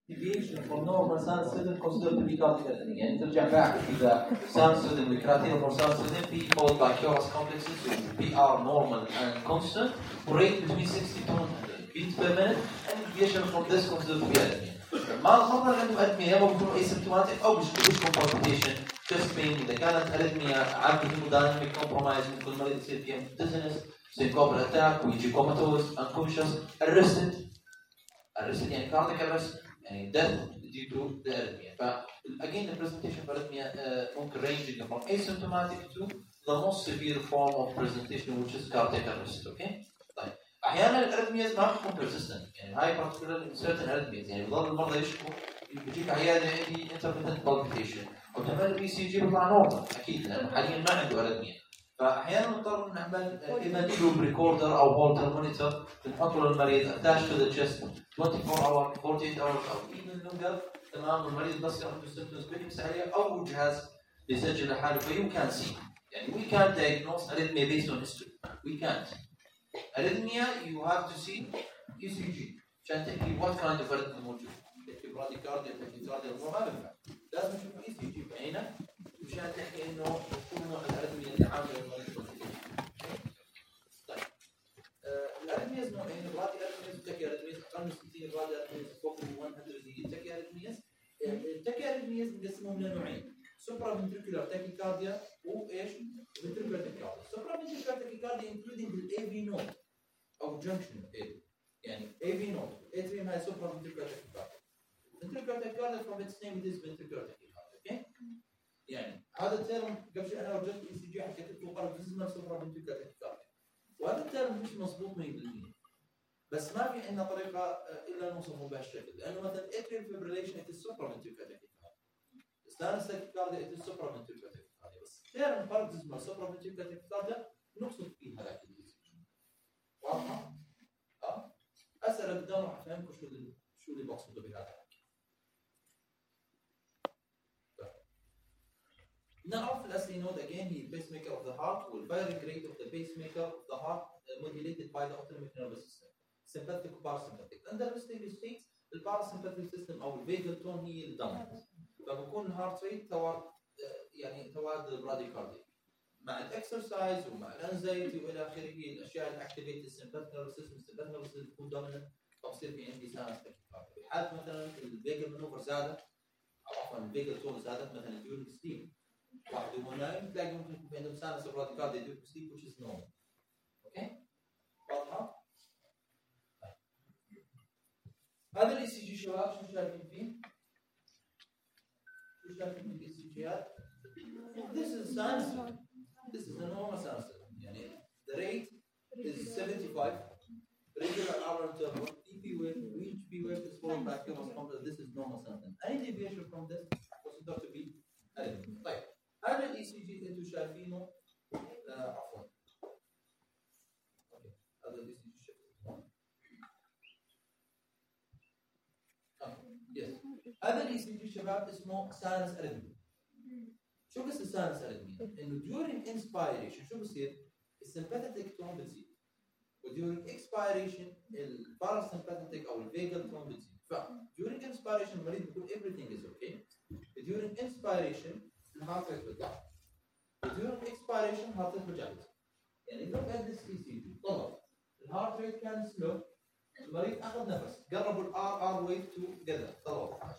deviation from normal sinus rhythm considered to be cardiac arrhythmia. يعني ترجع back إذا sinus rhythm the criteria for sinus rhythm P followed by QRS complexes with PR normal and constant rate between 60 to 100 beats per minute and deviation from this considered to be arrhythmia. مع الخطر عنده arrhythmia يا اما بيكونوا asymptomatic او بيكون palpitation chest pain إذا كانت arrhythmia عامة hemodynamic compromise ممكن المريض يصير فيها dizziness syncopal attack ويجي comatose unconscious arrested يعني cardiac arrest يعني death due to the arrhythmia. Again, the presentation of arrhythmia ممكن ranging from asymptomatic to the most severe form of presentation which is cardiac arrest. Okay? طيب أحيانا الاريثمياز ما بتكون persistent يعني هاي particularly in certain arrhythmias يعني بضل المرضى يشكوا بيجيك عيادة عندي intermittent palpitation أو تعمل الإي سي جي بيطلع نورمال أكيد لأنه حاليا ما عنده arrhythmia. فأحيانا نضطر نعمل إما تيوب ريكوردر أو هولتر مونيتور بنحطه للمريض attached to the chest 24 hours 48 hours أو even longer تمام والمريض بس عنده symptoms بيمسح عليها أو جهاز بيسجل لحاله فيو كان سي يعني we can't diagnose arrhythmia based on history we can't arrhythmia you have to see ECG عشان تحكي what kind of arrhythmia موجود تحكي براديكارديا تحكي مو ما بنفع لازم نشوف ECG بعينه مشان تحكي إنه شو نوع الاريثميا اللي عامله المريض. طيب الاريثمياز نوعين الرادي اريثمياز والتاكي اريثمياز أقل من 60 الرادي اريثمياز فوق من 100 هي التاكي اريثمياز. التاكي اريثمياز بنقسمهم لنوعين سوبرا فنتريكولار تاكيكارديا وإيش؟ فنتريكولار تاكيكارديا. سوبرا فنتريكولار تاكيكارديا including الAV node أو junction يعني AV node atrium هاي سوبرا فنتريكولار تاكيكارديا. فنتريكولار تاكيكارديا from its name it is ventricular tachycardia. Okay؟ يعني هذا الترم قبل شوي انا وجدت اي سي جي حكيت لكم قرب جزء سوبرا فنتريكولار تاكيكارديا وهذا الترم مش مضبوط 100% بس ما في عندنا طريقه الا نوصفه بهالشكل لانه مثلا اتريال فيبريليشن ات سوبرا فنتريكولار تاكيكارديا ستانس تاكيكارديا ات سوبرا فنتريكولار تاكيكارديا بس ترم فرق اسمه سوبرا فنتريكولار تاكيكارديا نقصد فيه هذاك الاي سي جي واضحه؟ اسئله قدام راح افهمكم شو اللي بقصده بهذا. Now, as we know, again, he is pacemaker of the heart, will vary rate of the pacemaker of the heart modulated by the autonomic nervous system, sympathetic or parasympathetic. Under the steady states, the parasympathetic system أو vagal tone هي الدومينant. فبكون الهارت ريت يعني توارد البراديكارديا. مع الاكسرسايز ومع الانزايتي والى آخره الأشياء اللي activate الsympathetic nervous system، الsympathetic nervous system تكون dominant، فبصير في عندي sinus tachycardia. في حالة مثلا الفيجل مانوفر زادت، أو عفوا الفيجل تون زادت مثلا during sleep. واحد وهو نايم تلاقي ممكن يكون في عندهم سانس براديكارديا ديو سليب which is normal. اوكي؟ واضحة؟ هذا الاي سي جي شباب شو شايفين فيه؟ شو شايفين في الاي سي جيات؟ This is sinus. This is a normal sinus. يعني the rate is 75 regular hour interval EP wave which P wave is followed by QRS complex. This is normal sinus. Any deviation from this considered to be arrhythmia. طيب هذا الاي سي جي انتم شايفينه عفوا هذا الاي سي جي هذا الاي سي جي شباب اسمه ساينس اريثميا. شو قصة الساينس اريثميا؟ انه during inspiration شو بصير؟ السمباثيك تون بتزيد و during expiration الباراسمباثيك او الفيجل تون بتزيد. ف during inspiration المريض بيقول everything is okay. during inspiration الهارت ريت بتطلع. during expiration heart rate بترجع. يعني look at this ECG طلع الهارت ريت كان سلو المريض اخذ نفس قربوا الار ويف تو جذر طلعوا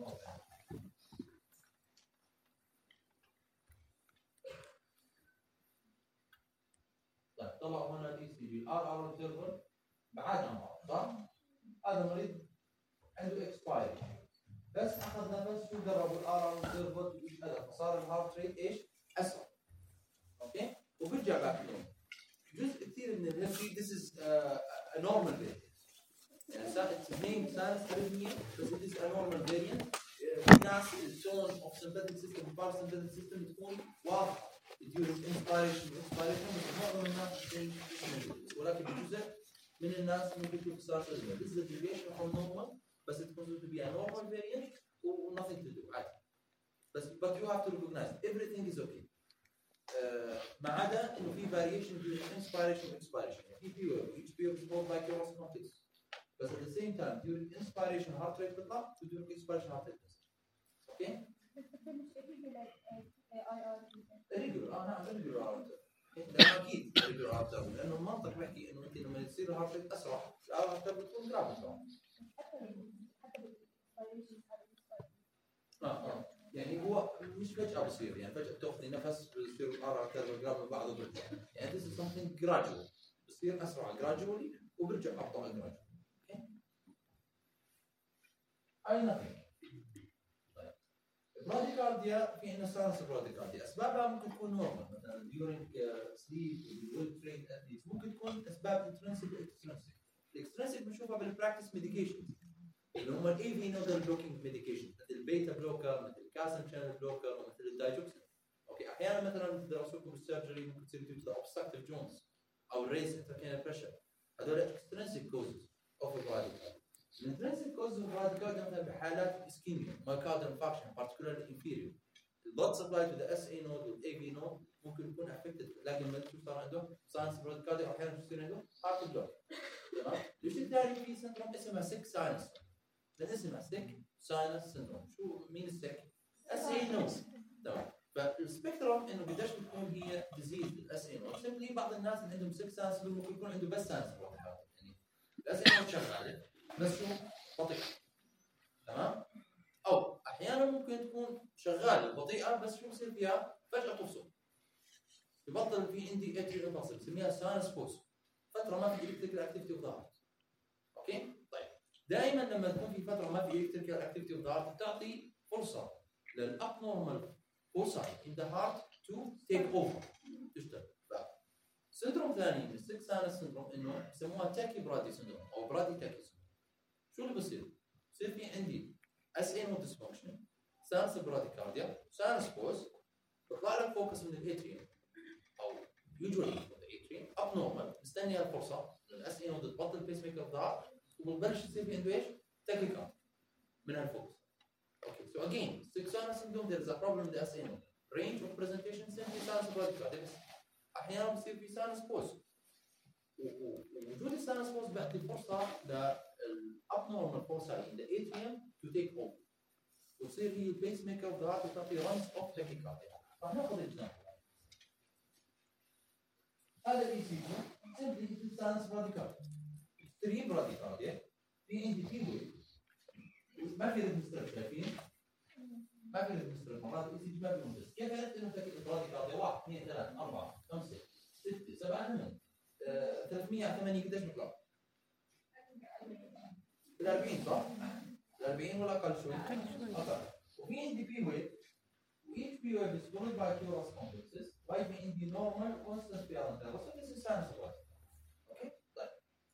طيب طلعوا هنا الاي سي جي ار انترفال بعدنا مع بعض صح؟ هذا المريض عنده اكسبايريشن بس اخذ نفس شو قربوا الار انترفال ايش هذا فصار الهارت ريت ايش؟ اسرع. اوكي؟ وبرجع باك لهم. جزء كثير من الهيستوري this is a normal variant. It's named sinus arrhythmia بس it is a normal variant. في ناس التون of sympathetic system و parasympathetic system تكون واضحة during inspiration و expiration بس معظم الناس ولكن جزء من الناس ممكن يكون sinus arrhythmia. This is a deviation from normal بس it considered to be a normal variant و nothing to do عادي. بس but you have to recognize everything is okay. ما عدا انه في variation during inspiration و expiration. في period each period is followed by QRS complex. بس at the same time during inspiration heart rate تطلع و during expiration heart rate تنزل. اوكي؟ regular نعم regular heart لانه اكيد regular heart rate لانه المنطق بيحكي انه انت لما تصير الهارت ريت اسرع الهارت ريت بتكون جرافيك طبعا. يعني هو مش فجأة بصير يعني فجأة تاخذي نفس بصير الهارت ريت من بعضه برجع يعني this is something gradual بصير اسرع gradually وبرجع ابطأ gradually. اي nothing. طيب براديكارديا في عندنا ساينس براديكارديا اسبابها ممكن تكون نورمال مثلا during sleep well trained athletes ممكن تكون اسباب intrinsic واكسترنسيك. الاكسترنسيك بنشوفها بالبراكتس ميديكيشن اللي هم الاي في نودل بلوكينج ميديكيشن مثل البيتا بلوكر مثل الكالسيوم شانل بلوكر ومثل الدايجوكسين. اوكي احيانا مثلا بدرسوا لكم بالسيرجري ممكن تصير due to the obstructive joints او raise intracranial pressure هذول اكسترنسيك كوزز اوف البراديكارديا. الانترنسيك كوز اوف البراديكارديا مثلا بحالات اسكيميا مايوكارديال انفاركشن particularly inferior البلد سبلاي تو ذا اس اي نود والاي في نود ممكن يكون افكتد لكن ما شو صار عنده ساينس براديكارديا او احيانا بصير عنده هارت بلوك. تمام ليش الثاني في سندروم اسمها سيك ساينس اسمها سيك ساينس سندروم. شو مين السيك؟ اس اي نود. تمام فالسبيكتروم انه قديش بتكون هي ديزيز الاس اي نود سيمبلي بعض الناس اللي عندهم سيك ساينس ممكن يكون عنده بس ساينس براديكارديا يعني الاس اي نود شغاله بس شو بطيء. تمام او احيانا ممكن تكون شغاله بطيئه بس شو بصير فيها فجاه تفصل يبطل في عندي اتريال انفصل بسميها ساينس بوز فتره ما في الكتريكال اكتيفيتي وظهرت. اوكي طيب دائما لما تكون في فتره ما في الكتريكال اكتيفيتي وظهرت بتعطي فرصه للابنورمال فورسايت in the heart to take over تشتغل. سندروم ثاني من السيك ساينس سندروم انه بسموها تاكي برادي سندروم او برادي تاكي سندروم. شو اللي بصير؟ بصير في عندي اس ان ديسفانكشن ساينس براديكارديا ساينس بوز بيطلع لك فوكس من الاتريوم او يوجوالي من الاتريوم اب نورمال مستني الفرصه الاس ان تبطل البيس ميكر ضاع وبتبلش تصير في عنده ايش؟ تاكي كارد من هالفوكس. اوكي سو اجين سيك ساينس سندروم there is a problem with the اس ان range of presentation simply ساينس براديكارديا احيانا بصير في ساينس بوز ووجود الساينس بوز بيعطي فرصه للابنورمال فورسايت in the atrium to take over وتصير هي البيس ميكر ضغط وتعطي رمز اوف تاكيكارديا. راح ناخذ اكزامبل. هذا الاي سي جي سمبلي ساينس براديكارديا اكستريم براديكارديا في عندي في ويف ما في ريجستر شايفين؟ ما في ريجستر مرات الاي سي جي ما في ريجستر. كيف عرفت انه براديكارديا 1 2 3 4 5 6 7 8 308 قديش بيطلع؟ ال 40 صح؟ ال 40 ولا اقل شوي؟ اقل. وفي عندي بي ويف وايتش بي ويف is followed by QRS complexes وفي عندي normal constant parental so this is sinus blood. اوكي؟ طيب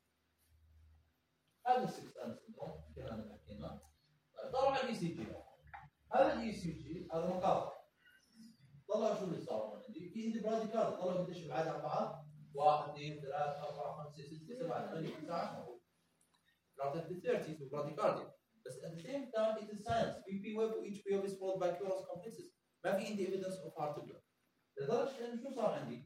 هذا السكس ساينس سندروم كلام حكينا. طلع الاي سي جي هذا الاي سي جي هذا مقاطع طلع شو اللي صار عندي؟ في عندي براديكارديا طلعوا قديش بعد 4 1 2 3 4 5 6 7 8 9 10 rather than 30 with bradycardia. But at the same time, it is science. BP wave each wave is followed by QRS complexes. ما في عندي evidence of heart block. لدرجة إنه شو صار عندي؟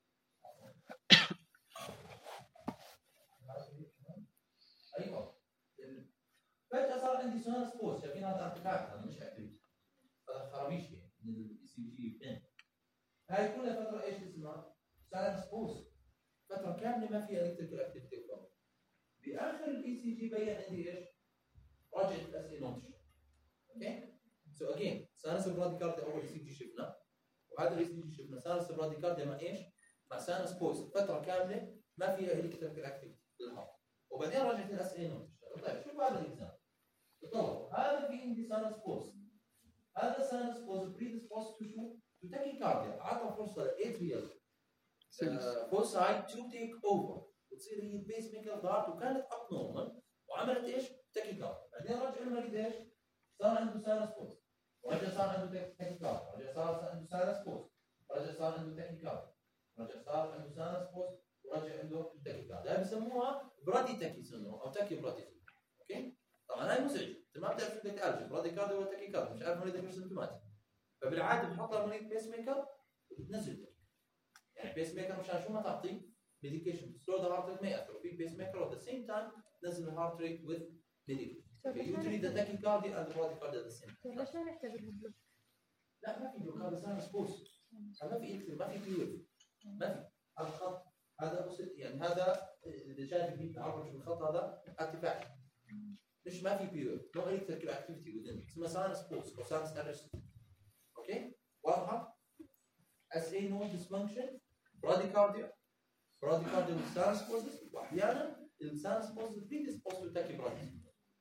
أيوه. فجأة صار عندي ساينس بوز، شايفين هذا ارتفاع هذا مش اكتيفيتي. هذا خرابيش من الاي سي جي بين. هاي كلها فترة ايش اسمها؟ ساينس بوز. فترة كاملة ما فيها الكتريكال اكتيفيتي ولا. باخر الاي سي جي بين عندي ايش؟ رجعت الاس اي نوتش. اوكي؟ سو اجين ساينس براديكارديا اول اي سي جي شفنا وهذا الاي سي جي شفنا ساينس براديكارديا مع ايش؟ مع ساينس بوز فترة كاملة ما فيها الكتريكال اكتيفيتي للهارت. وبعدين رجعت الاس اي نوتش. طيب شوف هذا الاكزامبل. تطور هذا في عندي ساينس بوز. هذا ساينس بوز بريدسبوز تو شو؟ تو تاكيكارديا اعطى فرصة للاتريال فورسايت تو تيك اوفر وتصير هي البيس ميكر ضارت وكانت اب نورمال وعملت ايش؟ تاكيكارديا. بعدين رجع لنا قديش؟ صار عنده ساينس بوز ورجع صار عنده تاكيكارديا رجع صار عنده ساينس بوز رجع صار عنده تاكيكارديا رجع صار عنده ساينس بوز ورجع عنده تاكيكارديا. هاي بسموها برادي تاكي سندروم او تاكي برادي سندروم. اوكي؟ طبعا هاي مزعجه انت ما بتعرف شو بدك تعالج برادي كارديا ولا تاكيكارديا مش عارف مريضك ايش سيمتوماتيك. فبالعاده بتحطها المريض بيس ميكر وبتنزل يعني بيس ميكر مشان شو ما تعطي ميديكيشن سلو ذا هارت ما ياثر في بيس ميكر وات ذا سيم تايم تنزل الهارت ريت with medication. Usually the tachycardia and the bradycardia are the same. ليش ما نعتبر بلوك؟ لا ما في بلوك، هذا ساينس بوست. ما في اكتر، ما في بيوت، ما في. هذا الخط هذا بسيط، يعني هذا اذا شايف البيت تعرج بالخط هذا ارتفاعي. مش ما في بيوت، نو الكتريكال اكتيفيتي within. اسمها ساينس بوست او ساينس ارست. اوكي؟ واضحه؟ SA node dysfunction، bradycardia with sinus causes، واحيانا الساينس causes predispose to tachycardia.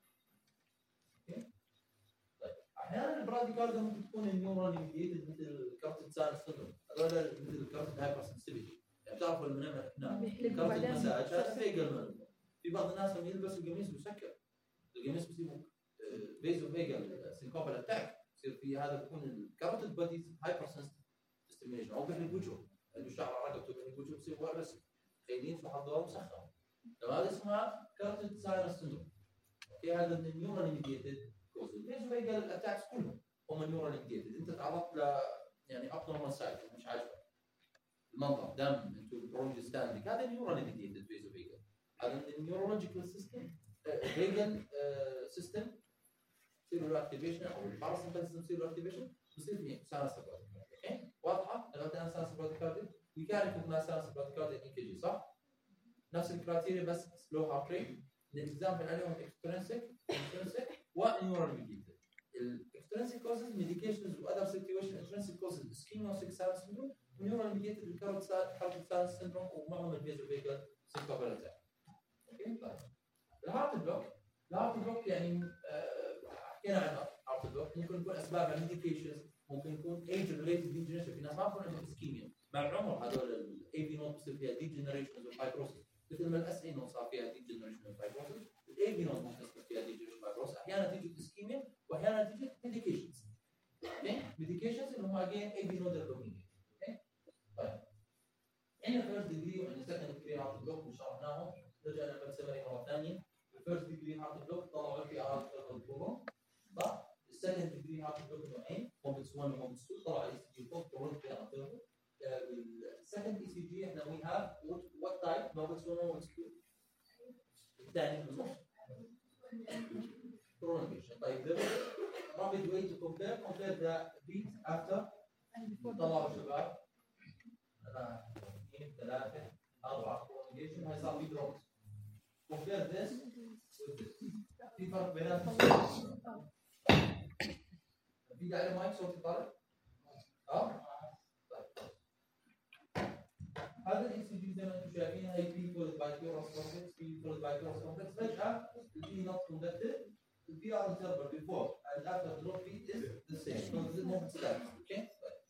اوكي؟ طيب احيانا البراديكارديا ممكن تكون النيورال ميديتد مثل كارتد ساينس سندروم، هذول مثل كارتد هايبر سنسيتيفيتي. يعني بتعرفوا لما نعمل كارتد مساج هذا فيجل. في بعض الناس لما يلبسوا القميص بيسكر، القميص بيصير فيزو فيجل سينكوبال اتاك، يصير في هذا بيكون الكارتد بوديز هايبر سنسيتيف ستيميوليشن او بين الوجه، عنده شعر على رقبته بين الوجه بصير ورس خايلين شو حضره مسخن. هذا اسمها كارتد ساينس سندروم. اوكي هذا من النيورال ميديتد كوز. فيزو فيجل الاتاكس كلهم هم نيورال ميديتد. انت تعرضت ل يعني ابنورمال سايت مش عاجبك المنظر دم انتو برونج ستاندينج، هذا نيورال ميديتد فيزو فيجل. هذا من النيورولوجيكال سيستم فيجل سيستم سيلولار اكتيفيشن او الباراسمباثيك سيلولار اكتيفيشن بصير في ساينس براديكارديا. اوكي واضحه؟ لغايه ساينس براديكارديا وي كان كنا ساينس براديكارديا ان كي جي صح؟ نفس الكرايتيريا بس سلو هارت ريت. الاكزامبل عليهم اكسترنسيك ونيورال ميديتد. الاكسترنسيك كوزز ميديكيشنز واذر سيتويشن. اكسترنسيك كوزز اسكيميوسيك ساينس سندروم ونيورال ميديتد الكارت ساينس سندروم ومعهم الفيزو فيجل سينكوبال اتاك. اوكي طيب الهارت بلوك يعني حكينا عن الهارت بلوك ممكن يكون اسبابها ميديكيشنز، ممكن يكون ايج ريليتد ديجنريشن. في ناس ما بكون عندهم اسكيميا مع العمر، هذول الاي في نوت بصير فيها ديجنريشن وفايبروسيس مثل ما الاس اي نوت صار فيها ديجنريشن وفايبروسيس، الاي في نوت ممكن يصير فيها ديجنريشن وفايبروسيس. احيانا تيجي اسكيميا واحيانا تيجي ميديكيشنز. اوكي ميديكيشنز اللي هم اجين اي في نوت دومينيت. اوكي طيب عندنا فيرست ديجري وعندنا سكند ديجري هارت بلوك وشرحناهم. رجعنا بالسمري مره ثانيه. الفيرست ديجري هارت بلوك طلعوا في اعراض الكورونا صح؟ السكند ديجري هارت بلوك نوعين، موبتس 1 وموبتس 2. طلع اي سي جي فوق كورونا في اعراض. السكند اي سي جي احنا وي هاف وات تايب موبتس 1 وموبتس 2. الثاني بالنص كورونا بيشن. طيب ده rapid way to compare the beat after. طلعوا شباب 2 3 4 prolongation هاي صار في دروب. compare this with this. في فرق بيناتهم. في داعي لمايك صوتي طالع؟ طيب هذا الاي سي جي زي ما انتم شايفين هي بي فولد باي كيوراس كومبلكس، بي فولد باي كيوراس كومبلكس. فجأة البي نوت كوندكتد، البي ار انترفال بيفور and after drop beat is the same. So this is movement style. اوكي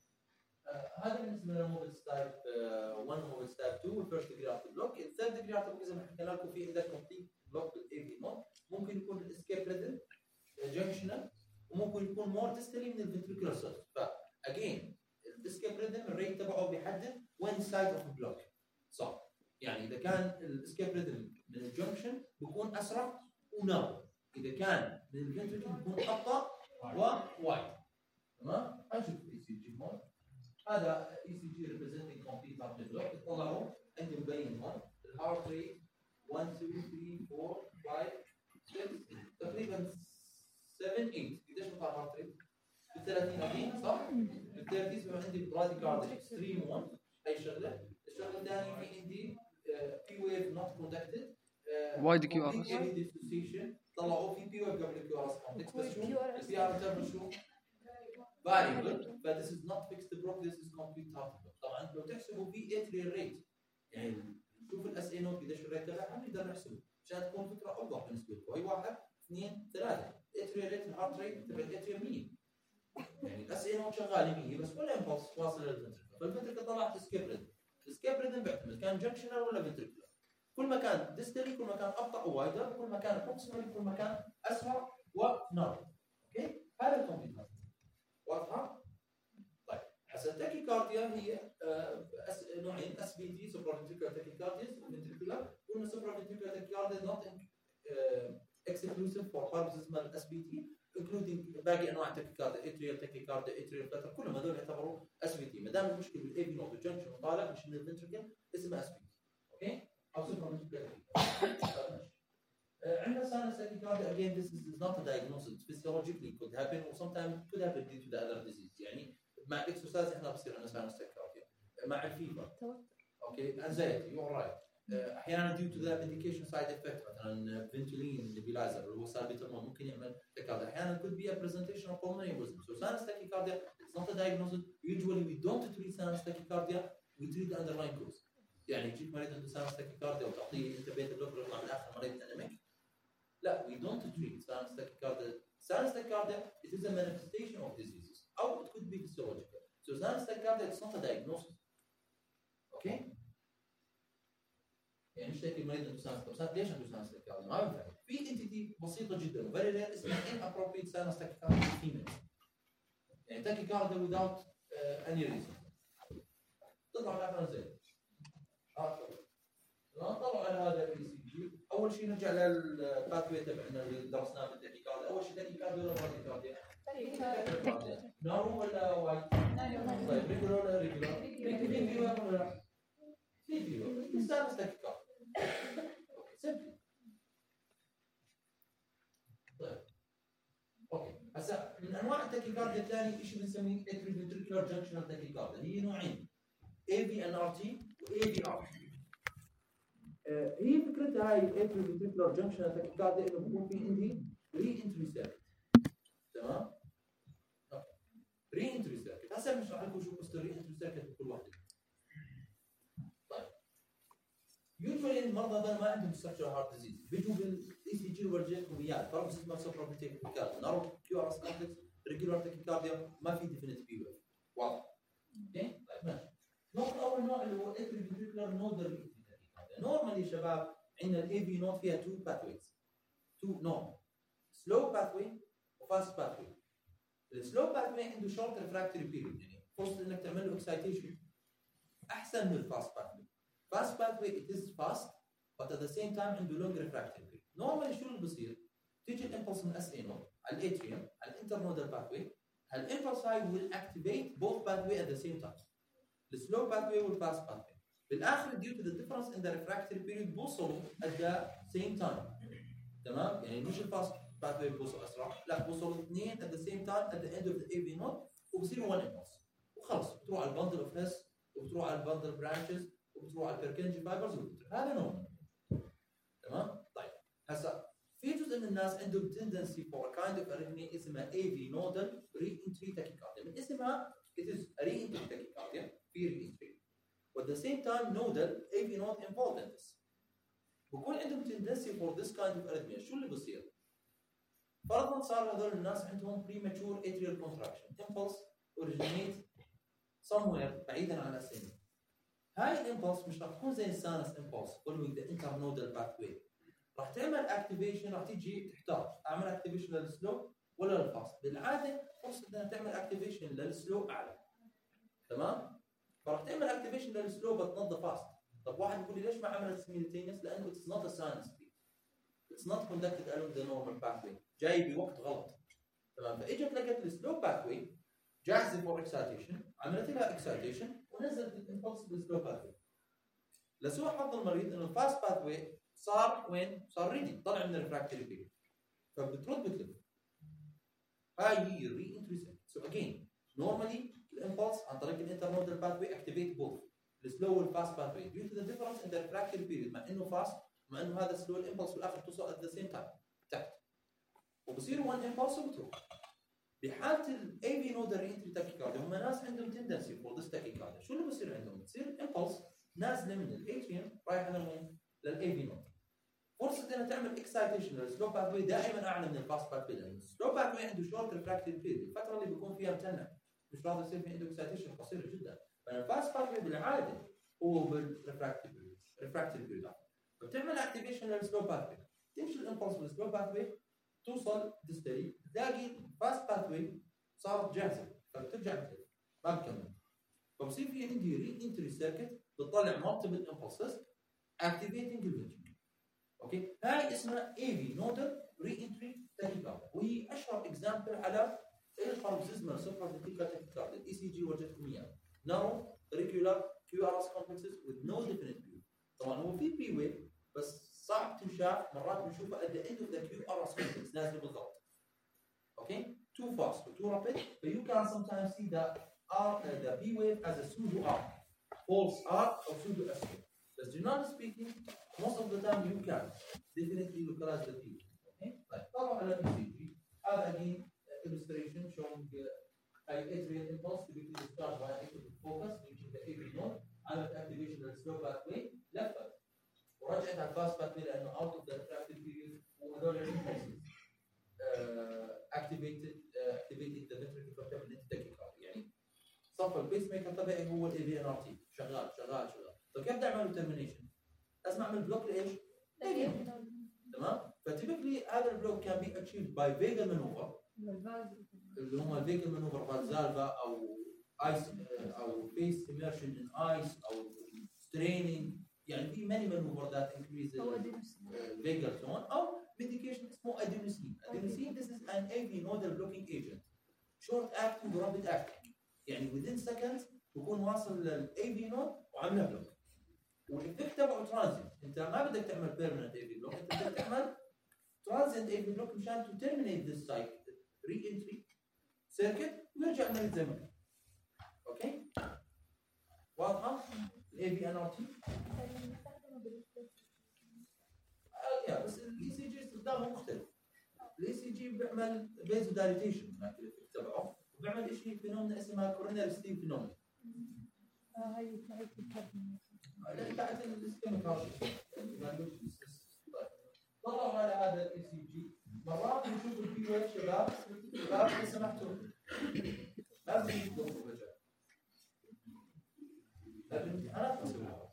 هذا بالنسبه للموفمنت ستايب 1 وموفمنت ستايب 2 والفيرست ديجري هارت بلوك. الثيرد ديجري هارت بلوك زي ما حكينا لكم في عندك كومبليت بلوك بالاي في نوت، ممكن يكون الاسكيب ريدل جنكشنال وممكن يكون مور ديستالي من الفنتريكولار سيرفيس. فاجين الاسكيب ريدل الريت تبعه بيحدد وين سايد اوف بلوك صح. يعني اذا كان الاسكيب ريدل من الجنكشن بيكون اسرع وناو، اذا كان من الفنتريكل بيكون ابطا ووايد. تمام؟ هنشوف الاي سي جي هون. هذا اي سي جي ريبريزنتنج كومبليت هارت بلوك. طلعوا عندي مبين هون الهارت ريت 1 2 3 4 5 6 تقريبا 7 8. قديش بطلع الهارت ريت؟ ب 30 اكيد صح؟ ب 30 بما عندي براديكارديا اكستريم 1 هي شغله. الشغله الثانيه في عندي بي ويف نوت كوندكتد وايد كيو ار اس. طلعوا في بي ويف قبل الكيو ار اس كومبلكس بس شو البي ار انترفال شو؟ variable. but this is not fixed block, this is complete heart block. طبعا لو تحسبوا في اتريال ريت يعني شوف الاس اي نوت قديش الريت تبعها نقدر نحسبه عشان تكون فكره اوضح بالنسبه لكم. هي 1 2 3 اتريال ريت الهارت ريت تبع الاتريال 100. يعني الاس اي نوت شغاله 100 بس ولا امبولس واصل للفنتريكل. فالفنتريكل طلعت سكيب ريدم. السكيب ريدم بيعتمد كان جنكشنال ولا فنتريكولار. كل ما كان ديستالي كل ما كان ابطا ووايدر، كل ما كان بروكسيمال كل ما كان اسرع ونار. اوكي هذا الكومبليت هارت. واضحه؟ طيب هسه التاكيكارديا هي نوعين اس بي تي سوبرافنتريكولار تاكيكارديز وفنتريكولار. قلنا سوبرافنتريكولار تاكيكارديا نوت اكسكلوسيف فور باربسز مال الاس بي تي انكلودينج باقي انواع التاكيكارديا اتريال تاكيكارديا اتريال فلتر كلهم هذول يعتبروا اس بي تي ما دام المشكله بالاي بي نوت الجنكشن وطالع مش من الفنتريكل اسمها اس بي تي. اوكي؟ او سوبرافنتريكولار عندنا sinus tachycardia again this is not a diagnosis physiologically could happen or sometimes could happen due to the other disease يعني مع الاكسرسايز احنا بصير عندنا sinus tachycardia مع الفيفر اوكي anxiety you're right احيانا due to the medication side effect مثلا فنتولين nebulizer اللي هو salbutamol ممكن يعمل tachycardia احيانا could be a presentation of pulmonary embolism so sinus tachycardia it's not a diagnosis usually we don't treat sinus tachycardia we treat the underlying cause يعني تجيك مريض عنده sinus tachycardia وتعطيه انت بيت الدكتور يطلع بالاخر مريض انيميك لا we don't treat sinus tachycardia sinus tachycardia it is a manifestation of diseases or it could be physiological so sinus tachycardia it's not a diagnosis okay يعني مش تحكي المريض عنده sinus tachycardia ليش عنده sinus tachycardia ما بنفهم في entity بسيطه جدا وفيري رير اسمها inappropriate sinus tachycardia in females يعني tachycardia without any reason تطلع الاخر زين نطلع على هذا الاي سي جي اول شيء نرجع للباثوي تبعنا اللي درسناه بالتكيكارديا اول شيء تكيكارديا ولا براديكارديا؟ تكيكارديا نارو ولا وايت؟ طيب ريجولار ولا ريجولار؟ ريجولار ولا لا؟ ريجولار نستانس تكيكارديا سمبل طيب اوكي هسه من انواع التكيكارديا الثاني شيء بنسميه اتريفنتريكولار جنكشنال تكيكارديا هي نوعين AVNRT و AVRT هي فكرتها هاي الاتريفنتريكولار جنكشنال تكيكارديا انه بكون في عندي ري انتري سيركت تمام؟ ري انتري سيركت هسه بنشرح لكم شو قصه الري انتري سيركت بكل وحده طيب يوجوالي المرضى هذول ما عندهم ستراكشر هارت ديزيز بيجوا بالاي سي جي ورجيتكم اياه باروكسيزمال سوبرابيتيك تكيكارديا نارو كيو ار اس كومبلكس ريجولار تكيكارديا ما في ديفينيت بي ويف واضح اوكي طيب ماشي نوع اول نوع اللي هو اتريفنتريكولار نودال نورمالي شباب عندنا الاي في نود فيها تو باثويز تو نوع سلو باثوي وفاست باثوي السلو باثوي عنده شورت ريفراكتوري بيريود يعني فرصه انك تعمل له اكسايتيشن احسن من الفاست باثوي فاست باثوي ات از فاست but at the same time عنده لونج ريفراكتوري بيريود نورمالي شو اللي بصير تيجي الامبلس من اس اي نود على الاتريوم على الانترنودال باثوي هالامبلس هاي will activate both pathway at the same time السلو باثوي والفاست باثوي بالاخر due to the difference in the refractory period بوصلوا at the same time تمام يعني مش الفاست باثوي بوصل اسرع لا بوصلوا الاثنين at the same time at the end of the AV node وبصيروا one impulse وخلص بتروح على البندل اوف هيس وبتروح على البندل برانشز وبتروح على البركنجي فايبرز هذا نوع تمام طيب هسه في جزء من الناس عندهم tendency for a kind of arrhythmia اسمها AV nodal re-entry tachycardia من اسمها it is a re-entry tachycardia في re-entry at the same time nodal AV node involved in this بكون عندهم tendency for this kind of arrhythmia شو اللي بصير؟ فرضا صار هذول الناس عندهم premature atrial contraction impulse originate somewhere بعيدا عن السن هاي الامبلس مش راح تكون زي السانس امبلس following the internodal pathway راح تعمل اكتيفيشن راح تيجي تحتار اعمل اكتيفيشن للسلو ولا للفاست بالعاده فرصه انها تعمل اكتيفيشن للسلو اعلى تمام فراح تعمل اكتيفيشن للسلو بتنظف فاست طب واحد يقول لي ليش ما عملت سيميلتينيوس لانه اتس نوت ا ساينس سبيد اتس نوت كوندكتد along the normal pathway جاي بوقت غلط تمام فاجت لقت السلو باثوي جاهزه فور اكسايتيشن عملت لها اكسايتيشن ونزلت الامبلس بالسلو باثوي لسوء حظ المريض انه الفاست باثوي صار وين؟ صار ريدي طلع من الريفراكتوري بيريود فبترد بتلف هاي هي الري انتري سيركت سو اجين نورمالي الامبلس عن طريق الانترنودال باثوي اكتيفيت بوث السلو والفاست باثوي due to the difference in the refractory period مع انه فاست مع انه هذا سلو الامبلس بالاخر توصل at the same time تحت وبصير one impulse وبتروح بحاله الاي في نودال ري انتري تاكيكارديا هم ناس عندهم تندنسي فور ذس تاكيكارديا شو اللي بصير عندهم؟ بتصير امبلس نازله من الاتريوم رايحه لوين؟ للاي في نود فرصه انها تعمل اكسايتيشن للسلو باثوي دائما اعلى من الفاست باثوي لانه السلو باثوي عنده شورت ريفراكتوري بيريود الفتره اللي بيكون فيها متنع مش راضي يصير في عنده اكسايتيشن قصيره جدا فالفاست باثوي بالعاده هو بالريفراكتوري بيريود فبتعمل اكتيفيشن للسلو باثوي تمشي الامبلس بالسلو باثوي توصل ديستري تلاقي الفاست باثوي صارت جاهزه فبترجع بتلف ما بكمل فبصير في عندي ري انتري سيركت بتطلع مالتيبل امبلسز اكتيفيتنج الفنتريكل اوكي هاي اسمها AV nodal re-entry tachycardia وهي اشهر اكزامبل على الباروكسيزمال سوبرافنتريكولار تاكيكارديا الاي سي جي وجدتكم اياه narrow regular QRS complexes with no definite view طبعا هو في بي ويف بس صعب تنشاف، مرات بنشوفها at the end of the QRS complex نازله بالضبط. Okay, too fast or too rapid, but you can sometimes see the P wave as a pseudo arc, false arc or pseudo S wave. But generally speaking, most of the time you can definitely localize the P wave. Okay, طيب طلعوا على ECG. هذا again illustration showing atrial impulse typically discharged by atrial focus reaching the AV node. عملت activation of the slow pathway لفت ورجعت على الفاست pathway لانه out of the refractive period وهذول impulses activated the ventricular permanent tachycardia. يعني صف البيس ميكر تبعي هو الاي في ان ار تي شغال. طيب كيف بدي اعمل له ترمينيشن؟ لازم اعمل بلوك لايش؟ تمام؟ فتيبيكلي هذا البلوك كان بي اتشيفد باي فيجا مانوفر اللي هم الفيجا مانوفر فالزالفا او ايس او فيس immersion in ice او straining. يعني في many maneuver that increase vagal tone او medication اسمه adenosine. This is an AV nodal blocking agent, short acting rapid acting. يعني within seconds بكون واصل لل AV node وعاملها بلوك. والإفكت تبعه ترانزيت. أنت ما بدك تعمل permanent AV block، أنت بدك تعمل transient AV block مشان to terminate this cycle re-entry circuit ويرجع المريض زي ما كان. أوكي؟ واضحة؟ ال AVNRT؟ بس الاي سي جي استخدامه مختلف. الاي سي جي بيعمل فيزو دايليتيشن تبعه وبيعمل شيء فينومينا اسمها كوروناري ستيم فينومينا. هاي بتاعت الكربون. بتاعت الاسكيميك هارت. طلعوا على هذا الاي سي جي مرات بنشوف البي ويف شباب لو سمحتوا لازم تدوروا رجال. الامتحانات مسويها.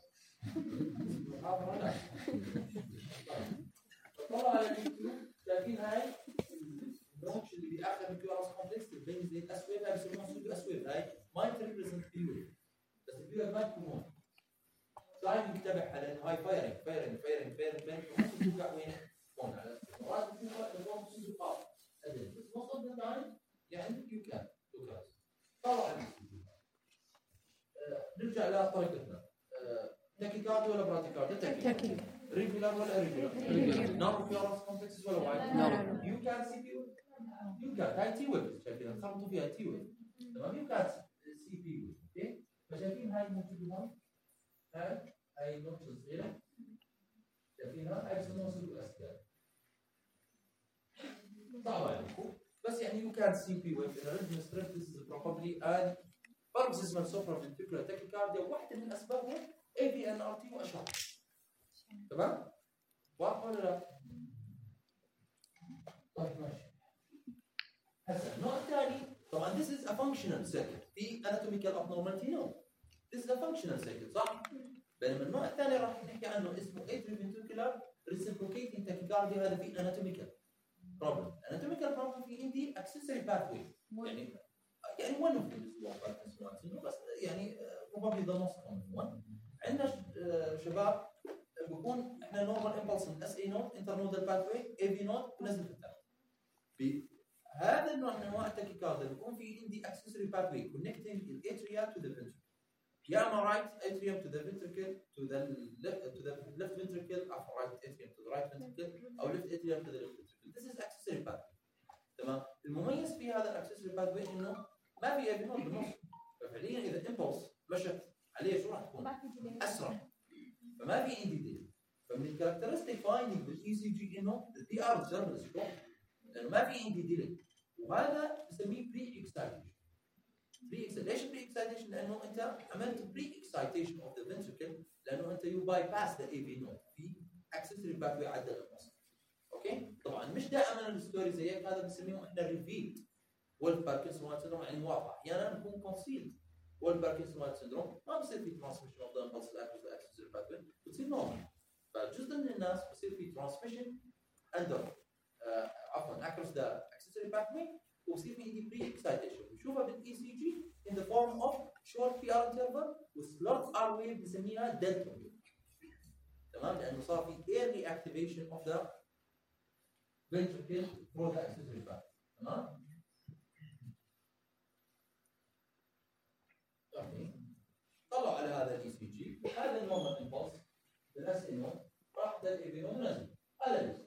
طلعوا على اليوتيوب شايفين هاي البرانش اللي بيأخذ الكيو ار اس كومبلكس بين زي الاسويف هاي بيسموها سودو اسويف. هاي ما يريبريزنت بي ويف بس البي ويف ما تكون هون. دائما يتبع على انه هاي فايرنج توقع وين؟ هون على مرات بتشوفها اليوم سودو قاف بس most of the time يعني يو كان طلع نرجع لطريقتنا. تاكيكارديا ولا براديكارديا؟ تاكيكارديا. ريجولار ولا irregular؟ نون كيورس كومبلكس ولا وايد؟ يو كان سي بي ويف. يو كان هاي تي ويف شايفين خلطوا فيها تي ويف. تمام يو كان سي بي ويف. اوكي فشايفين هاي موجوده هون. هاي النقطه الصغيره شايفينها هاي بسموها سودو اسكال. صعبه عليكم بس يعني يو كان سي بي ويف. الريزم ستريس is probably an paroxysmal supraventricular tachycardia. واحده من اسبابها AVNRT واشعه. تمام؟ واضح ولا لا؟ طيب ماشي. هسه النوع الثاني طبعا this is a functional circuit. في anatomical abnormality no. This is a functional circuit صح؟ بينما النوع الثاني راح نحكي عنه اسمه atrioventricular reciprocating tachycardia. هذا في anatomical problem. anatomical problem في عندي accessory pathway. يعني one of them is Parkinson's بس يعني probably the most common one. عندنا شباب بيكون احنا نورمال امبلس من اس اي نوت انترنودال باثوي اي في نوت ونزل في الثاني. بهذا النوع من انواع التاكيكارديا بيكون في عندي اكسسوري باثوي كونكتنج الاتريا تو ذا فنتركل. يا اما رايت اتريوم تو ذا فنتركل تو ذا ليفت فنتركل او رايت اتريوم تو ذا رايت فنتركل او ليفت اتريوم تو ذا ليفت فنتركل. This is accessory pathway. تمام؟ المميز في هذا الاكسسوري باثوي انه ما في اي في نوت بالنص. ففعليا اذا امبلس مشت عليه شو راح تكون؟ اسرع. فما في عندي ديلي. فمن الكاركترستيك فايندينج بالاي سي جي انه البي ار سيرفر ستروب لانه ما في عندي ديلي وهذا بسميه بري اكسايتيشن. ليش بري اكسايتيشن؟ لانه انت عملت بري اكسايتيشن اوف ذا فنتركل لانه انت يو باي باس ذا اي في نود في اكسسوري باثوي عدل الوسط. اوكي؟ طبعا مش دائما الستوري زي هيك. هذا بنسميه احنا ريفيل والباركنسون سيندروم يعني واضح. احيانا بكون كونسيلد والباركنسون سيندروم ما بصير في ترانسميشن اوف ذا امبلس اكسسوري باثوي بتصير نورمال. فجزء من الناس بصير في ترانسميشن اندر across the accessory pathway وبصير في عندي بري اكسايتيشن. بنشوفها بالاي سي جي in the form of short PR interval وسلوت ار ويف بنسميها دلتا ويف. تمام؟ لانه صار في early activation of the ventricle through the accessory pathway. تمام؟ طلعوا على هذا الاي سي جي. هذا النورمال امبلس بالاس انه راح الاي في نود نزل هذا اللي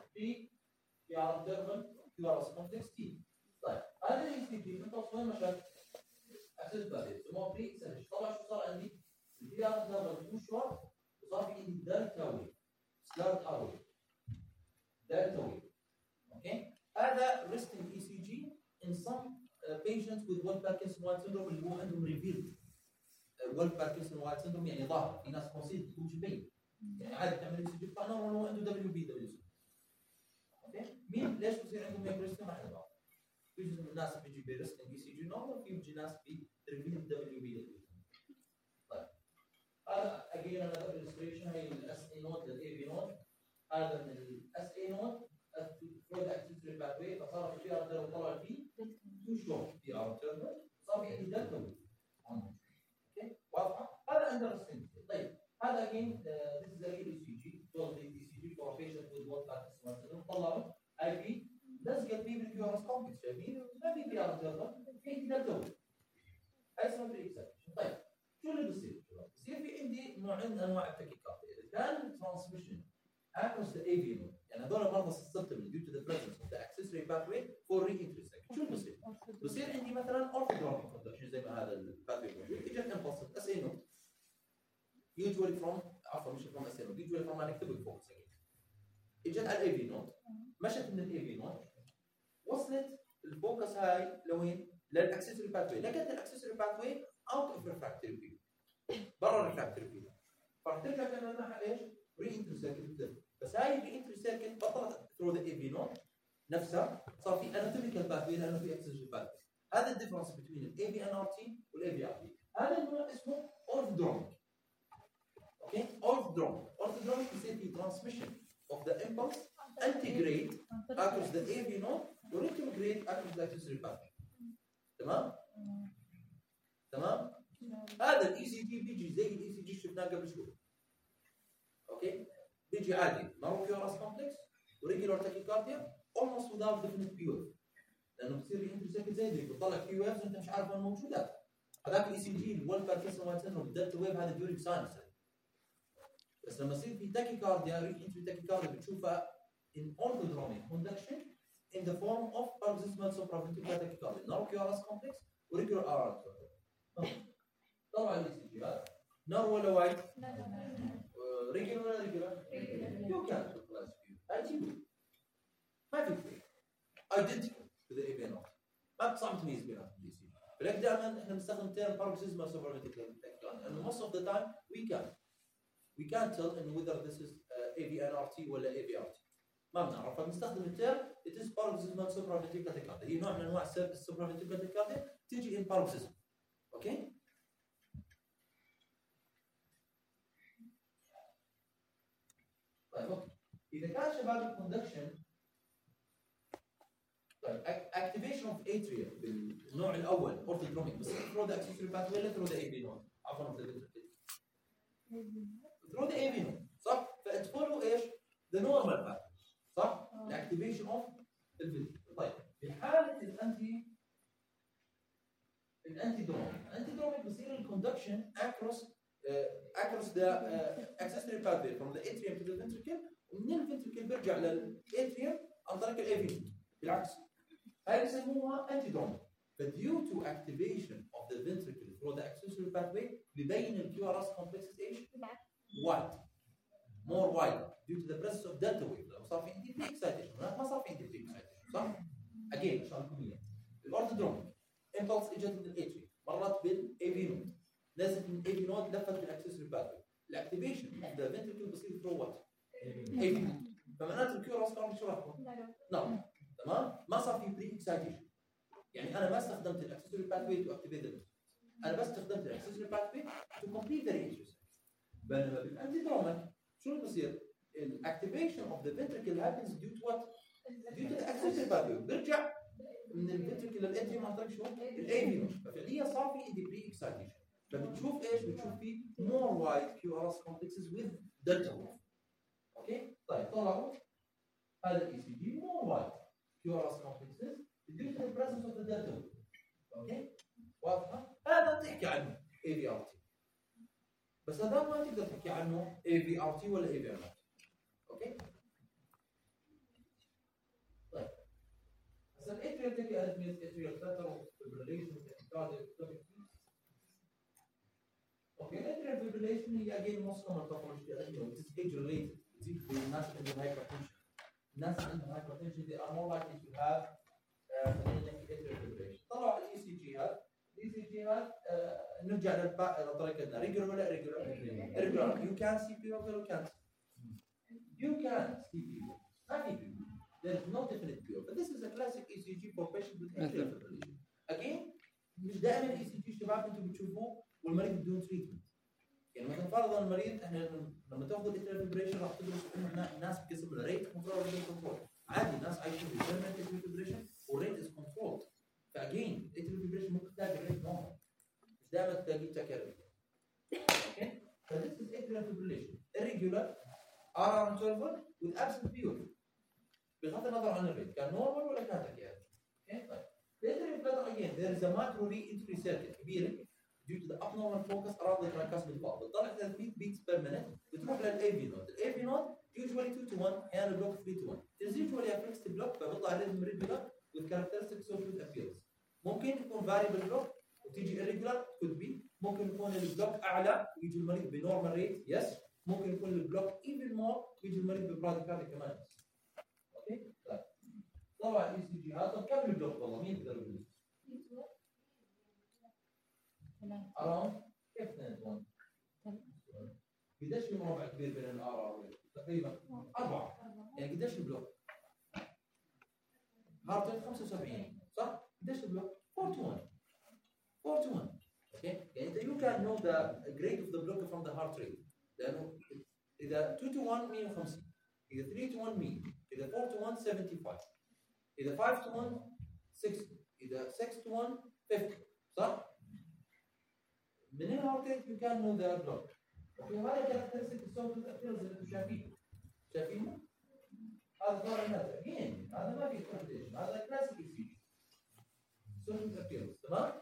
في عرض تيرمال كيو ار اس كومبلكس تي. طيب هذا الاي سي جي انت وين مشى اكسس بارير سموه بري اكسلريشن. طبعا شو صار عندي؟ البي ار تيرمال مشوار وصار في عندي دلتا ويف ستارت ار ويف دلتا ويف. اوكي هذا ريستنج اي سي جي in some patients with Wolff Parkinson White syndrome اللي هو عندهم ريفيلد Wolff Parkinson White syndrome يعني ظاهر في ناس بسيط تكون جبين يعني عادي تعمل اي سي جي فانا هو عنده دبليو بي دبليو سي. اوكي مين ليش بصير عندهم مايكروستيم ما حدا بعرف. في جزء من الناس بيجي بريستنج اي سي جي نورمال في بيجي ناس بريفيلد دبليو بي دبليو سي. طيب هذا اجين انا illustration هي الاس اي نود للاي بي نود. هذا من الاس اي نود فلود اكسسوري باثوي فصار في ار تيرمال طلع فيه تو شورت في ار تيرمال صار في عندي دلتا ويف. اوكي واضحه؟ هذا اندرستاند. طيب هذا اجين ذيس از اي سي جي فور ذا اي سي جي فور بيشنت وذ وولف باركنسون سيندروم طلعوا اي بي لزقت فيه بالكيو ار اس كومبلكس شايفين؟ ما في ار تيرمال في دلتا ويف. هاي اسمها بري اكسبشن. طيب شو اللي بصير؟ بصير في عندي نوعين من انواع التكيكارديا. اذا كان الترانسميشن across the AV node يعني هذول المرضى susceptible due to the presence of the accessory pathway for re-entry cycle. شو بصير؟ بصير عندي مثلا orthodromic conduction زي ما هذا الباثوي موجود. اجت impulse اس اي نود usually from عفوا مش from اس اي نود usually from an ectopic focus اجت على الاي في نود مشت من الاي في نود وصلت الفوكس هاي لوين؟ للاكسسوري باثوي. لقت الاكسسوري باثوي اوت اوف ريفراكتوري فيلد برا الريفراكتوري فيلد فراح ترجع تعمل معها ايش؟ ري-انتري سيركت. بس هاي الري-انتري سيركت بطلت ثرو ذا اي في نود نفسها صار في اناتوميكال باثوي لانه في اكسسوري باثوي. هذا الديفرنس بين الاي في ان ار تي والاي في ار تي. هذا النوع اسمه اورثودروميك. اوكي اورثودروميك بيصير في ترانسميشن اوف ذا امبلس انتجريت across the AV node وريتروجريد across the accessory pathway. تمام؟ تمام؟ هذا الاي سي جي بيجي زي الاي سي جي شفناه قبل شوي. اوكي؟ بيجي عادي نورمال كيو ار اس كومبلكس وريجولار تاكيكارديا almost without definite بي ويف. لانه بصير الانترسيكت زي دي بتطلع كيو ويفز وانت مش عارف وين موجودات. هذاك الاي سي جي الولف باركنسون وايت سيندروم الدلتا ويف هذا ديورينج ساينس. بس لما يصير في تاكيكارديا ري-انتري تاكيكارديا بتشوفها in orthodromic conduction in the form of paroxysmal supraventricular tachycardia narrow QRS complex وريجولار ار طبعا الاي سي جي هذا نارو ولا وايت؟ ريجولار ولا ريجولار؟ يو كان اجيبه ما في فرق ايدنتيكال to the AV node ما بتصعب تميز بينهم الاي سي جي. فلك دائما احنا بنستخدم term paroxysmal supraventricular tachycardia and most of the time we can't tell in whether this is AVNRT ولا AVRT. ما بنعرف فبنستخدم التيرم it is paroxysmal supraventricular tachycardia. هي نوع من انواع السوبرافنتريكولار تاكيكارديا تيجي in paroxysm. اوكي؟ طيب اوكي. اذا كان شباب الكوندكشن طيب activation of atria بالنوع الاول orthodromic بس through the accessory pathway ولا through the AV node؟ عفوا through the AV node صح؟ فادخلوا ايش؟ the normal path صح؟ الاكتيفيشن اوف الفيزيك. طيب في حاله الانتي دروميك بصير الكوندكشن across the accessory pathway from the atrium to the ventricle ومن الفنتركل بيرجع للاتريوم عن طريق الاي في. بالعكس هاي بسموها انتي دروميك. فديو تو activation of the ventricle through the accessory pathway ببين الكيو ار اس كومبلكسز ايش؟ wide more wide due to the presence of delta wave. لو صار في عندي بري اكسايتيشن هناك ما صار في عندي بري اكسايتيشن صح؟ اجين عشان نكون الاورثودروميك امبلس اجت من الاتريوم مرت بالاي في نود نزلت من الاي في نود لفت بالاكسسوري باثوي. الاكتيفيشن اوف ذا فنتركل بصير ثرو وات؟ اي في نود. فمعناته الكيو ار اس كومبلكس شو راح يكون؟ نعم تمام؟ ما صار في بري اكسايتيشن. يعني انا ما استخدمت الاكسسوري باثوي تو اكتيفيت ذا انا بس استخدمت الاكسسوري باثوي تو كومبليت ذا ريتشوس. بينما بالانتي دروميك شو اللي بصير؟ الاكتيفيشن اوف ذا فنتركل هابنز ديو تو وات؟ ديو تو الاكسسوري باثوي بيرجع من الفنتركل للاتريوم عن طريق شو؟ الاي في نود. ففعليا صار في عندي بري اكسايتيشن. فبتشوف ايش؟ بتشوف في more wide QRS complexes with delta wave. اوكي؟ طيب طلعوا هذا الاي سي جي more wide QRS complexes due to the presence of the delta wave. اوكي؟ واضحه؟ هذا بتحكي عنه AVRT. بس هذا ما تقدر تحكي عنه AVRT ولا AVRT. hereditary arrhythmias, atrial flutter, fibrillation, tachycardia, ectopic fluid. Okay, atrial fibrillation هي again most common pathology arrhythmia, which is age related. بتزيد بالناس اللي عندهم hypertension. الناس اللي عندهم hypertension they are more likely to have atrial fibrillation. طلعوا الاي سي جي هذا، الاي سي جي هذا نرجع لطريقتنا regular ولا irregular؟ irregular. You can see people or can't. You can see people. ما في people. There is no definite cure. But this is a classic ECG for patients with atrial fibrillation. Again, مش دائما الاي سي جي شباب انتم بتشوفوه والمريض بدون تريتمنت. يعني مثلا فرضا المريض احنا لما تاخذ atrial fibrillation راح تدرس انه الناس بقسم الريت كنترول كنترول. عادي ناس عايشين في permanent atrial fibrillation والريت از كنترول. فاجين atrial fibrillation ممكن تلاقي الريت نورمال. مش دائما تلاقيه تكرر. اوكي؟ فthis is atrial fibrillation. Irregular RR interval with absent period. بغض النظر عن الريت كان نورمال ولا كان تكرر. اوكي؟ طيب. Atrial flutter again there is a macro re-entry circuit كبيره due to the abnormal focus around the tricuspid valve. بتطلع 3 beats per minute بتروح للاي node. الاي node usually 2 to 1 احيانا block 3 to 1. It is usually a fixed block فبيطلع rhythm regular with characteristic sawtooth appearance. ممكن يكون variable block وتيجي irregular could be. ممكن يكون البلوك اعلى ويجي المريض بنورمال ريت يس. ممكن يكون البلوك even more ويجي المريض ببراديكارديا كمان. اوكي؟ طيب. طبعا اي سي جي هذا طب كم البلوك والله مين يقدر يقول؟ around كيف 2 قديش في مربع كبير بين الار ار تقريبا 4 يعني قديش البلوك؟ هارت ريت 75 صح؟ قديش البلوك؟ 4 to 1 4 to 1 اوكي؟ يعني انت you can know the grade of the block from the heart rate لانه اذا 2 to 1 150 اذا 3 to 1 100 اذا 4 to 1 75 اذا 5 to 1 60 اذا 6 to 1 50 صح؟ من الهارت ريت you can know the block. وهذا كاركترستيك الصوت الابيرز اللي انتم شايفينه؟ هذا طبعا الناس again هذا ما في كونتيشن هذا كلاسيك اي سي جي. صوت الابيرز تمام؟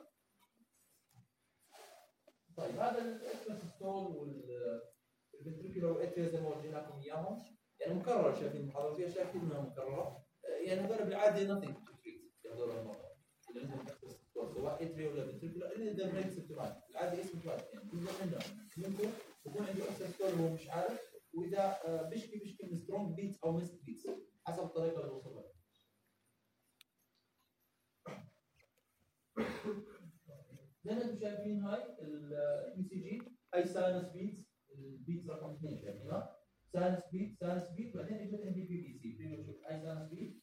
طيب هذا الاكستراسيستول والفنتريكولار واتريا زي ما ورجيناكم اياهم يعني مكرره شايفين المحاضره فيها اشياء كثير منها مكرره يعني هذول بالعاده nothing to treat هذول الموضوع اللي عندهم اكستراسيستول سواء اتريا ولا فنتريكولار اللي ده بريد سيمتومات العاده اسمه واحد يعني جزء منه ممكن يكون عنده اكستراسيستول وهو مش عارف واذا بيشكي من سترونج بيتس او ميست بيتس حسب الطريقه اللي وصل لها. زي ما انتم شايفين هاي الاي سي جي هاي ساينس بيتس البيتس رقم 2 شايفينها ساينس بيت بعدين اجت ام بي بي سي بريماتشور هاي ساينس بيت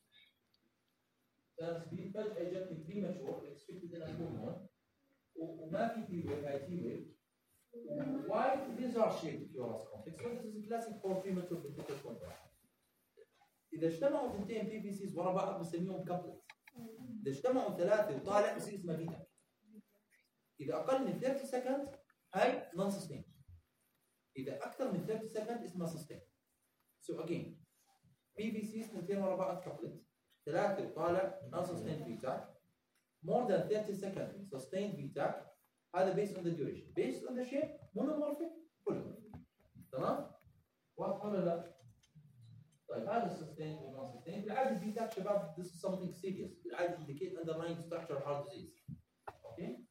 فجاه اجت بريماتشور اكسبكتد انها تكون هون وما في تي ويف هاي تي ويف وايت بيزار شيب كيوراس كومبلكس this is classic for premature ventricular contraction. اذا اجتمعوا ثنتين بي بي سيز ورا بعض بنسميهم كابلت. اذا اجتمعوا ثلاثه وطالع بصير اسمها بيتا. اذا اقل من 30 سكند هاي نون سستين. اذا اكثر من 30 سكند اسمها سستين. سو اجين بي بي سيز ثنتين ورا بعض كابلت ثلاثه وطالع نون سستين بيتا more than 30 seconds sustained beta هذا based on the duration based on the shape monomorphic polymorphic تمام؟ واضح ولا لا؟ طيب هذا sustained و non sustained بالعاده البيتا شباب this is something serious بالعاده indicate underlying structural heart disease اوكي؟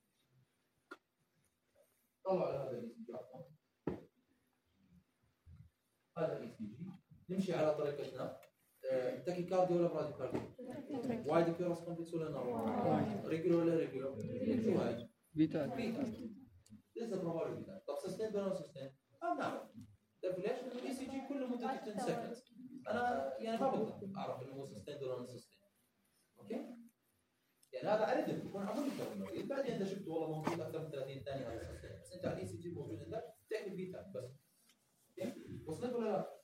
طلعوا على هذا الاي سي جي هذا الاي سي جي نمشي على طريقتنا تاكيكارديا ولا براديكارديا؟ وايد كيوراس كومبلكس ولا نورمال؟ ريجولار ولا ريجولار؟ شو هاي؟ بيتا لسه بروبابل بيتا طب سستين ولا نو سستين؟ نعم تعرف ليش؟ الاي سي جي كله مدته 10 سكند انا يعني ما بقدر اعرف انه هو سستين ولا نو سستين اوكي؟ يعني هذا اريد يكون عمود المريض بعدين انت شفت والله موجود اكثر من 30 ثانيه هذا سستين بس انت على الاي سي جي موجود عندك تعمل بيتا بس وصلت ولا لا؟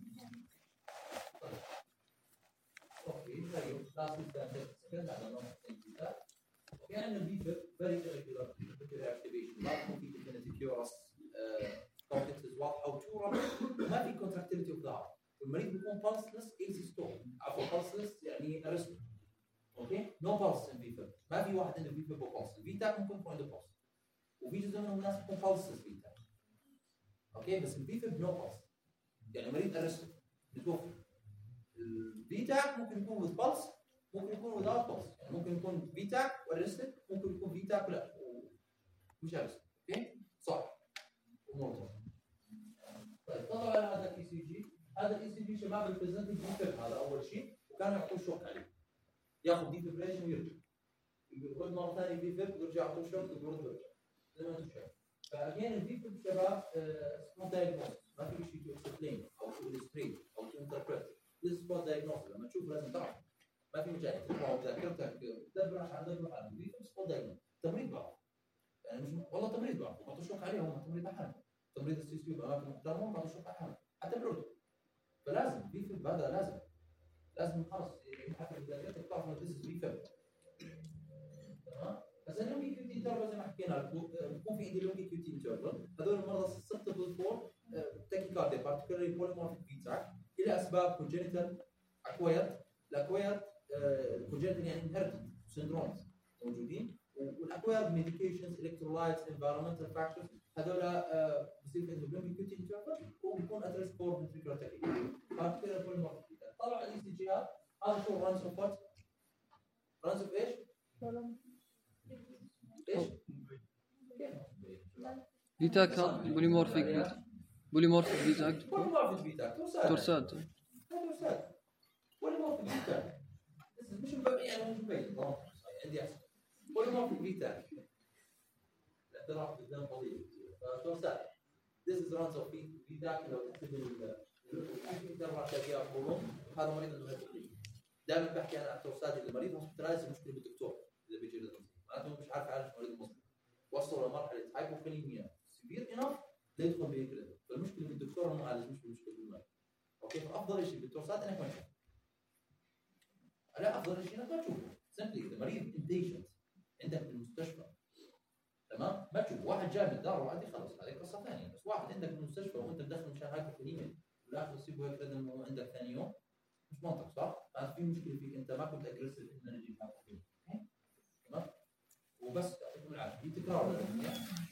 يعني البيتا very irregular activation ما يكون في definitive cures complexes واضحه وتورا ما في contractility of the heart والمريض بيكون pulseless AC stole عفوا pulseless يعني arrest اوكي no pulse in بيتا ما في واحد عنده بيتا pulse البيتا ممكن يكون عنده pulse وفي جزء منهم الناس يكون pulseless بيتا اوكي بس البيتا no pulse يعني مريض arrest بتوقف البيتا ممكن يكون with pulse ممكن يكون without pulse، يعني ممكن يكون فيتاك وارستد، ممكن يكون فيتاك ولا مش ارستد. اوكي صح امور. طيب طلعوا على هذا الاي سي جي. هذا الاي سي جي شباب البريزنتنج ديفيب هذا اول شيء، وكانوا يعطوه شوك عليه، ياخذ ديفيبريشن ويرجع يقول مره ثانيه ديفيب ويرجع يعطوه شوك ويرد ويرجع زي ما انتم شايفين. فاجين الديفيب شباب سبوت دايجنوستس، ما في شيء تو اكسبلين او تو illustrate او تو انتربريت. This is spot diagnosis. لما تشوف لازم تعرف، ما في مجال تقرا ذاكرتك تدبر عشان تدبر على الديفيب سبوت دايجنوستس. تمريض بعض يعني مش والله تمريض بعض ما تشوك عليهم، تمريض احيانا تمريض السي سي باماكن محترمه ما تشوك احيانا حتى برود. فلازم ديفيب هذا لازم خلص ينحفر ذاكرتك تعرف ان this is ديفيب. تمام. بس اللونجي كيو تي انترفال زي ما حكينا لكم بيكون في عندي لونجي كيو تي انترفال، هذول المرضى susceptible for tachycardia particularly polymorphic V-tach الى اسباب congenital acquired. الاكوايرد congenital يعني inherited syndromes موجودين، والاكوايرد medications electrolytes environmental factors هذول بصير في عندهم لونجي كيو تي انترفال وبيكون at risk for ventricular tachycardia particularly polymorphic V-tach. طلع الاي سي جي هذا شو runs of what؟ runs of ايش؟ ايش؟ فيتاك بوليمورفيك فيتاك بوليمورفيك فيتاك تورسات بوليمورفيك فيتاك مش يعني مش مبين عندي احسن بوليمورفيك فيتاك الاعتراف قدام قضيه تورسات. This is runs of فيتاك لو تكتب الدرجه تلاقيها قولون هذا مريض انه دائما بحكي انا تورسات المريض هوسبيتالايز مشكله بالدكتور اذا بيجي له معناته مش عارف يعالج مريض مسلم وصلوا لمرحله هايبوكاليميا سيفير انف ليدخل بهيك. فالمشكله بالدكتور انه معالج مش بالمشكله بالمريض. اوكي فافضل شيء بالتورسات انك ما تشوف. لا افضل شيء انك ما تشوفه سمبلي اذا مريض انبيشنت عندك بالمستشفى تمام ما تشوف. واحد جاي من الدار وعادي خلص هذه قصه ثانيه، بس واحد عندك بالمستشفى وانت مدخل مشان هايبوكاليميا والاخر تصيبه هيك انه عندك ثاني يوم مش منطق صح؟ هذا في مشكله فيك انت ما كنت اجريسيف ان نجيب هايبوكاليميا تمام وبس يعطيكم العافيه. في تكرار